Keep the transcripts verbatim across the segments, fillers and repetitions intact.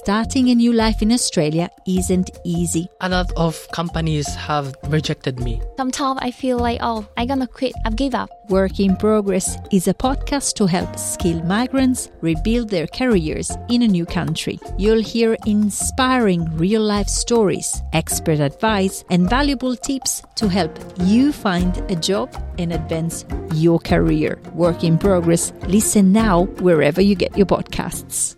starting a new life in Australia isn't easy. A lot of companies have rejected me. Sometimes I feel like, oh, I'm gonna quit, I've give up. Work in Progress is a podcast to help skilled migrants rebuild their careers in a new country. You'll hear inspiring real-life stories, expert advice, and valuable tips to help you find a job and advance your career. Work in Progress. Listen now wherever you get your podcasts.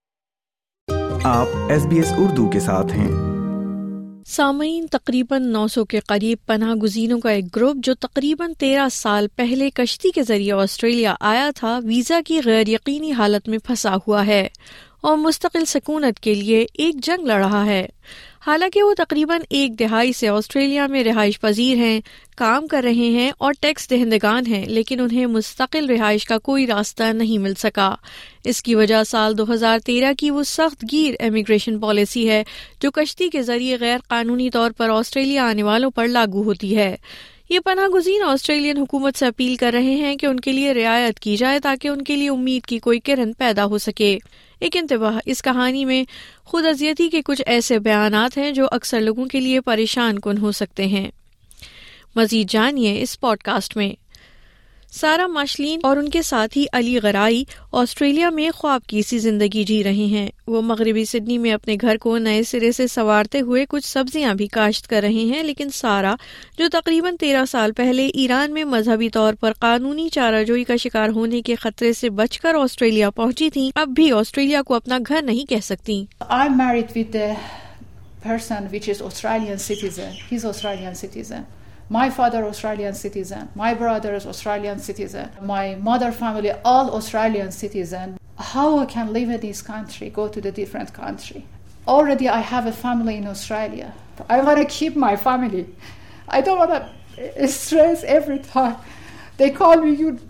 आप S B S Urdu के साथ हैं। सामईन, तकरीबन नौ सौ के करीब पनाह गुज़ीनों का एक ग्रुप जो तकरीबन तेरह साल पहले कश्ती के जरिए ऑस्ट्रेलिया आया था, वीज़ा की गैर यकीनी हालत में फंसा हुआ है और मुस्तकिल सकूनत के लिए एक जंग लड़ रहा है। हालांकि वो तकरीबन एक दिहाई से ऑस्ट्रेलिया में रिहाइश पजीर हैं, काम कर रहे हैं और टैक्स दहिंदगान हैं, लेकिन उन्हें मुस्तकिल रिहाइश का कोई रास्ता नहीं मिल सका। इसकी वजह साल दो हज़ार तेरह की वो सख्त गिर इमिग्रेशन पॉलिसी है जो कश्ती के जरिए गैर कानूनी तौर पर ऑस्ट्रेलिया आने वालों पर लागू होती है। ये पनाह गुज़ीन ऑस्ट्रेलियन हुकूमत से अपील कर रहे हैं कि उनके लिए रियायत की जाए ताकि उनके लिए उम्मीद की कोई किरण पैदा हो सके। एक इंतबाह, इस कहानी में खुद अज़ियती के कुछ ऐसे बयानात हैं जो अक्सर लोगों के लिए परेशान कुन हो सकते हैं। मज़ीद जानिए इस पॉडकास्ट में। सारा माशलीन और उनके साथी अली गराई ऑस्ट्रेलिया में ख्वाब की सी जिंदगी जी रहे हैं। वो मगरबी सिडनी में अपने घर को नए सिरे से संवारते हुए कुछ सब्जियां भी काश्त कर रहे हैं, लेकिन सारा, जो तकरीबन तेरह साल पहले ईरान में मजहबी तौर पर कानूनी चाराजोई का शिकार होने के खतरे से बचकर ऑस्ट्रेलिया पहुंची थी, अब भी ऑस्ट्रेलिया को अपना घर नहीं कह सकती। I'm married with the person which is Australian citizen. He's Australian citizen. My father Australian citizen, my brother is Australian citizen, my mother family all Australian citizen. How I can live in this country, go to the different country? Already I have a family in Australia. I want to keep my family. I don't want to stress every time. They call me, you,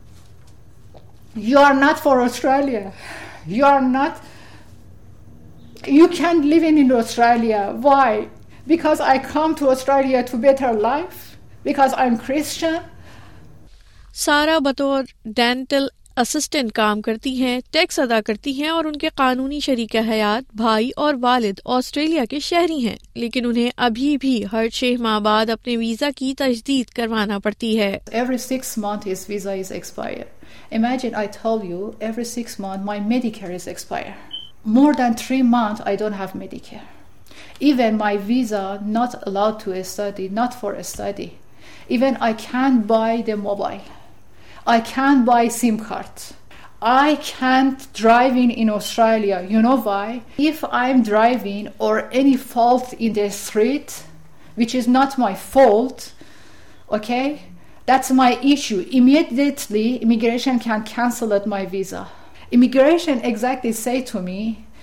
you are not for Australia. You are not, you can't live in Australia. Why? Because I come to Australia to better life, because I'm Christian. सारा बतौर dental assistant काम करती हैं, tax अदा करती हैं और उनके कानूनी शरीके हयात भाई और वालिद ऑस्ट्रेलिया के शहरी हैं, लेकिन उन्हें अभी भी हर छह माह बाद अपने वीजा की तजदीद करवाना पड़ती है। Every six months his visa is expired. Imagine I told you every six months my Medicare is expired. More than three months I don't have Medicare. Even my visa not allowed to study, not for a study. Even I can't buy the mobile. I can't buy SIM card. I can't drive in in Australia. You know why? If I'm driving or any fault in the street, which is not my fault, okay, that's my issue. Immediately, immigration can cancel at my visa. Immigration exactly say to me,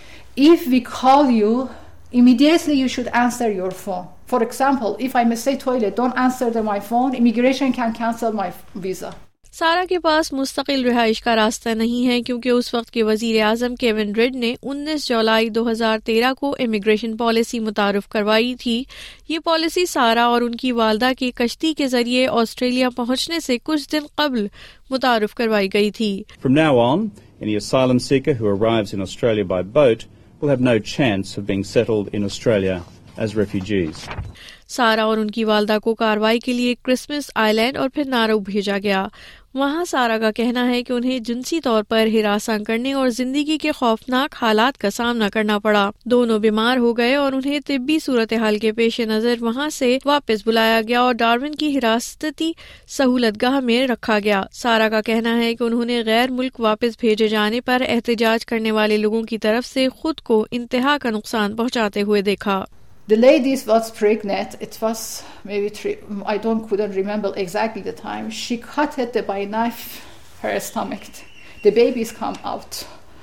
if we call you, immediately you should answer your phone. For example, if I mistake toilet, don't answer the, my phone, immigration can cancel my visa. सारा के पास मुस्तकिल रिहाइश का रास्ता नहीं है क्योंकि उस वक्त के वजीर आजम केविन रेड ने उन्नीस जुलाई दो हज़ार तेरह को इमिग्रेशन पॉलिसी मुतारिफ करवाई थी। ये पॉलिसी सारा और उनकी वालदा के कश्ती के जरिए ऑस्ट्रेलिया पहुंचने से कुछ दिन कबल मुतारिफ करवाई गई थी। From now on, any asylum seeker who arrives in Australia by boat will have no chance of being settled in Australia as refugees. सारा और उनकी वालदा को कार्रवाई के लिए क्रिसमस आइलैंड और फिर नारो भेजा गया। वहां सारा का कहना है कि उन्हें जिनसी तौर पर हिरासा करने और जिंदगी के खौफनाक हालात का सामना करना पड़ा। दोनों बीमार हो गए और उन्हें तिब्बी सूरत हाल के पेश नजर वहां से वापस बुलाया गया और डार्विन की हिरासती सहूलतगाह में रखा गया। सारा का कहना है कि उन्होंने गैर मुल्क वापस भेजे जाने पर एहतजाज करने वाले लोगों की तरफ से खुद को इंतहा का नुकसान पहुँचाते हुए देखा। The lady was pregnant. It was maybe three, I don't couldn't remember exactly the time. She cut it by knife her stomach. The babies come out.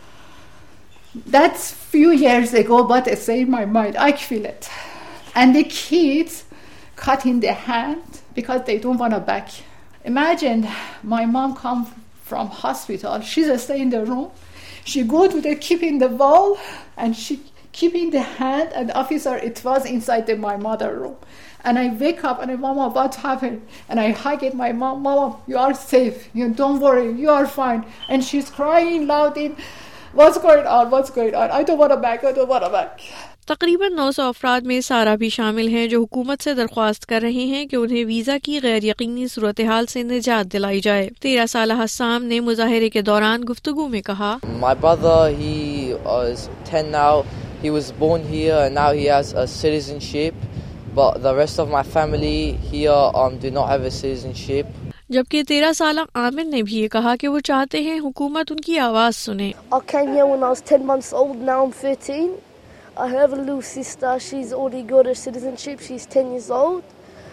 That's few years ago, but it's in my mind. I feel it. And the kids cut in their hand because they don't want to back. Imagine my mom come from hospital. She's stay in the room. She go to the keep in the wall and she keeping the hand and officer, it was inside the, my mother room. And I wake up and I, Mama, what happened? And I hug it, my mom, Mama, you are safe. You don't worry, you are fine. And she's crying loud in, What's going on? What's going on? I don't want to back. I don't want to back. तकरीबन नौ सौ अफराद में सारा भी शामिल हैं जो हुकूमत से दरख्वास्त कर रहे हैं कि उन्हें वीजा की गैर यकीनी सूरत हाल से निजात दिलाई जाए। तेरह साल हस्साम ने मुजाहरे के दौरान गुफ्तगू में कहा, My brother, he is ten now. He was born here and now he has a citizenship. But the rest of my family here um, do not have a citizenship. जबकि तेरह साल आमिर ने भी ये कहा कि वो चाहते हैं हुकूमत उनकी आवाज़ सुने। I came here when I was ten months old. Now I'm thirteen. I have a little sister. She's already got her citizenship. She's ten years old.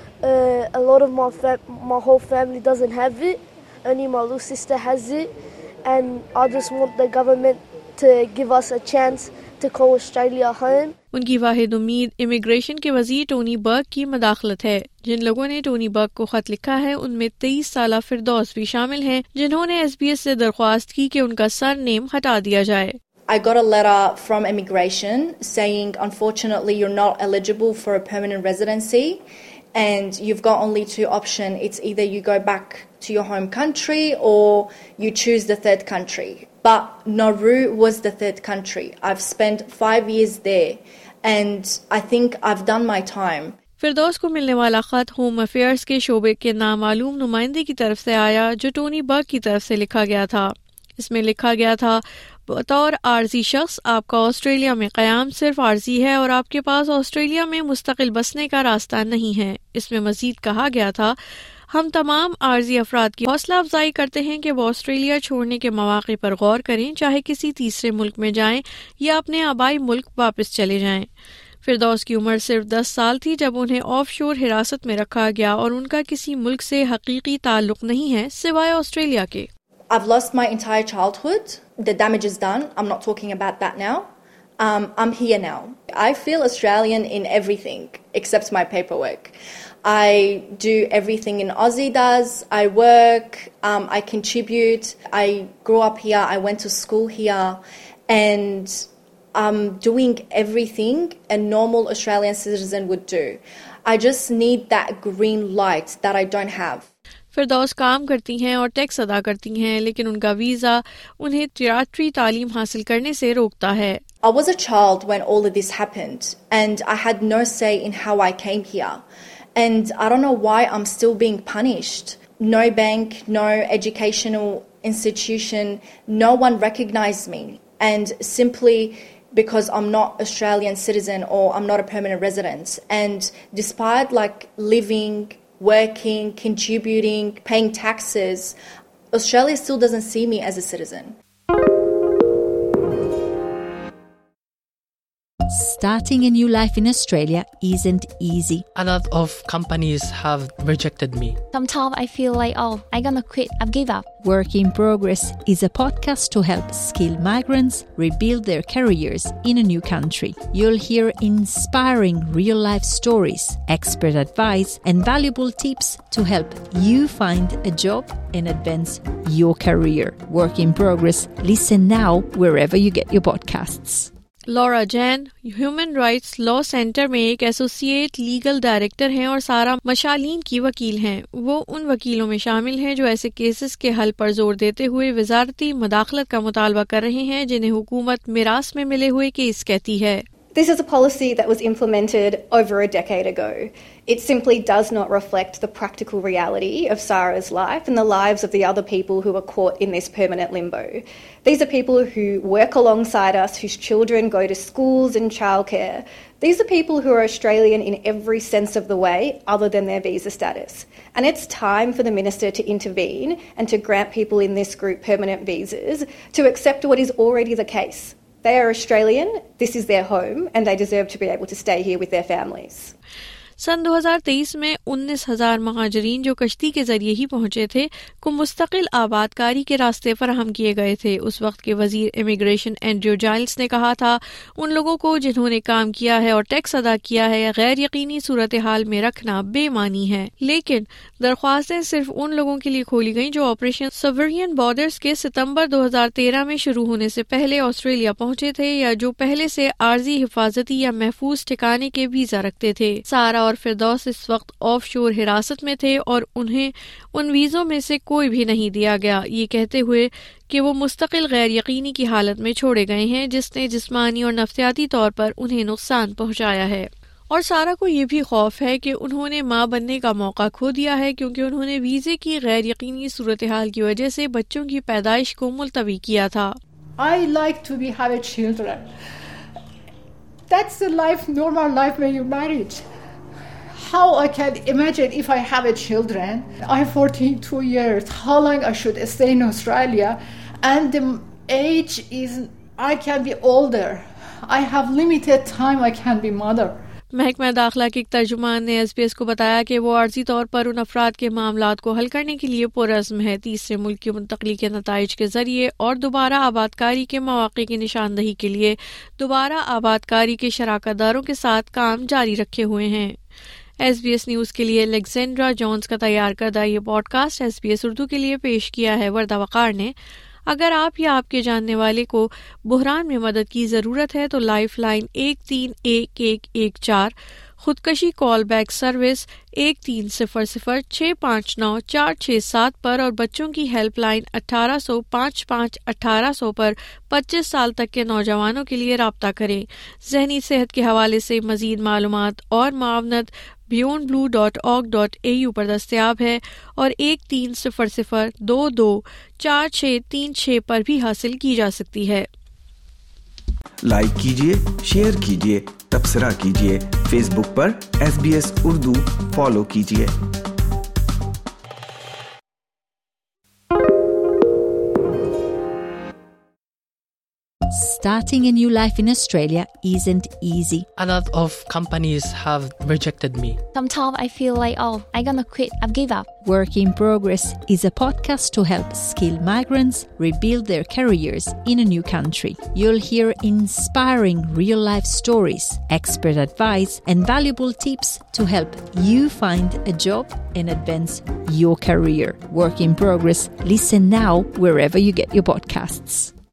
Uh, a lot of my fam- my whole family doesn't have it. Only my little sister has it. And I just want the government to give us a chance to call Australia home. उनकी वाहिद उम्मीद immigration के वजीर Tony बर्ग की मदाखलत है। जिन लोगों ने Tony बर्ग को खत लिखा है उनमें तेईस साल फिरदौस भी शामिल हैं, जिन्होंने एस बी एस से दरख्वास्त की कि उनका सरनेम हटा दिया जाए। I got a letter from immigration saying, unfortunately, you're not eligible for a permanent residency and you've got only two options. It's either you go back to your home country or you choose the third country. But Nauru was the third country. I've spent five years there and I think I've done my time. फिरदौस को मिलने वाला खत home affairs के शोबे के नामालूम नुमाइंदे की तरफ से आया जो टोनी बर्ग की तरफ से लिखा गया था। इसमें लिखा गया था, बतौर आर्जी शख्स आपका ऑस्ट्रेलिया में क़याम सिर्फ आर्जी है और आपके पास ऑस्ट्रेलिया में मुस्तकिल बसने का रास्ता नहीं है। इसमें मजीद कहा गया था, हम तमाम आर्जी अफराद की हौसला अफजाई करते हैं कि वो ऑस्ट्रेलिया छोड़ने के मौके पर गौर करें, चाहे किसी तीसरे मुल्क में जाएं या अपने आबाई मुल्क वापस चले जाएं। फिरदौस की उम्र सिर्फ दस साल थी जब उन्हें ऑफशोर हिरासत में रखा गया और उनका किसी मुल्क से हकीकी ताल्लुक नहीं है सिवाय ऑस्ट्रेलिया के। I've lost my entire childhood. The damage is done. I'm not talking about that now. Um, I'm here now. I feel Australian in everything except my paperwork. I do everything in Aussie does. I work. Um, I contribute. I grew up here. I went to school here. And I'm doing everything a normal Australian citizen would do. I just need that green light that I don't have. फिरदौस काम करती हैं और tax अदा करती हैं, लेकिन उनका visa उन्हें तियाट्री तालीम हासिल करने से रोकता है। I was a child when all of this happened and I had no say in how I came here. And I don't know why I'm still being punished. No bank, no educational institution, no one recognized me. And simply because I'm not Australian citizen or I'm not a permanent resident. And despite like living, working, contributing, paying taxes, Australia still doesn't see me as a citizen. Starting a new life in Australia isn't easy. A lot of companies have rejected me. Sometimes I feel like, oh, I'm gonna quit. I've given up. Work in Progress is a podcast to help skilled migrants rebuild their careers in a new country. You'll hear inspiring real-life stories, expert advice, and valuable tips to help you find a job and advance your career. Work in Progress. Listen now wherever you get your podcasts. Laura Jane human rights law centre में एक associate legal director हैं और सारा मशालीन की वकील हैं। वो उन वकीलों में शामिल हैं जो ऐसे केसेस के हल पर जोर देते हुए वजारती मदाखलत का मुतालबा कर रहे हैं जिन्हें हुकूमत मिरास में मिले हुए केस कहती है। This is a policy that was implemented over a decade ago. It simply does not reflect the practical reality of Sarah's life and the lives of the other people who are caught in this permanent limbo. These are people who work alongside us, whose children go to schools and childcare. These are people who are Australian in every sense of the way other than their visa status. And it's time for the Minister to intervene and to grant people in this group permanent visas to accept what is already the case. They are Australian, this is their home, and they deserve to be able to stay here with their families. सन दो हज़ार तेईस में उन्नीस हज़ार महाजरीन जो कश्ती के जरिए ही पहुंचे थे को मुस्तकिल आबादकारी के रास्ते फराहम किए गए थे। उस वक्त के वजीर इमिग्रेशन एंड्रयू जाइल्स ने कहा था, उन लोगों को जिन्होंने काम किया है और टैक्स अदा किया है गैर यकीनी सूरत हाल में रखना बेमानी है। लेकिन दरख्वास्तें सिर्फ उन लोगों के लिए खोली गईं जो ऑपरेशन सोवरियन बॉर्डर्स के सितंबर दो हज़ार तेरह में शुरू होने से पहले ऑस्ट्रेलिया पहुंचे थे या जो पहले से आर्जी हिफाजती या महफूज ठिकाने के वीजा रखते थे। सारा और फिरदौस इस वक्त ऑफशोर हिरासत में थे और उन्हें उन वीज़ों में से कोई भी नहीं दिया गया, ये कहते हुए कि वो मुस्तकिल गैर यकीनी की हालत में छोड़े गए हैं जिसने जिस्मानी और नफ्सियाती तौर पर उन्हें नुकसान पहुंचाया है। और सारा को ये भी खौफ है कि उन्होंने माँ बनने का मौका खो दिया है क्योंकि उन्होंने वीज़े की गैर यकीनी सूरत हाल की वजह से बच्चों की पैदाइश को मुलतवी किया था। I like to be have a children. That's the life, normal life when you married. How I can imagine if I have a children. I'm forty-two years. How long I should stay in Australia? And the age is I can be older. I have limited time I can be mother. महकमा दाखिला के एक तर्जुमान ने S B S को बताया कि वो आर्जी तौर पर उन अफराद के मामलात को हल करने के लिए पुरज़्म है, तीसरे मुल्क की मुंतकली के नताइज के जरिए और दोबारा आबादकारी के मौक़े की निशानदही के लिए दोबारा आबादकारी के शराकतदारों के साथ काम जारी रखे हुए हैं। एस बी एस न्यूज़ के लिए अलेक्जेंड्रा जॉन्स का तैयार करदा ये podcast S B S Urdu के लिए पेश किया है वर्दा वक़ार ने। अगर आप या आपके जानने वाले को बुहरान में मदद की ज़रूरत है तो लाइफ लाइन एक तीन एक एक एक चार, खुदकशी कॉल बैक सर्विस एक तीन सिफर सिफर छः पाँच नौ चार छः सात पर और बच्चों की हेल्पलाइन अठारह सौ पाँच पाँच अठारह सौ पर पच्चीस साल तक के नौजवानों के लिए राब्ता करें। जहनी सेहत के हवाले से मज़ीद मालूमात और मावनत beyond blue dot org dot A U पर दस्तयाब है और एक तीन सिफर सिफर दो दो चार छः तीन छः पर भी हासिल की जा सकती है। लाइक कीजिए, शेयर कीजिए, तबसरा कीजिए, फेसबुक पर S B S Urdu follow कीजिए। Starting a new life in Australia isn't easy. A lot of companies have rejected me. Sometimes I feel like, oh, I'm gonna quit. I've given up. Work in Progress is a podcast to help skilled migrants rebuild their careers in a new country. You'll hear inspiring real-life stories, expert advice, and valuable tips to help you find a job and advance your career. Work in Progress. Listen now wherever you get your podcasts.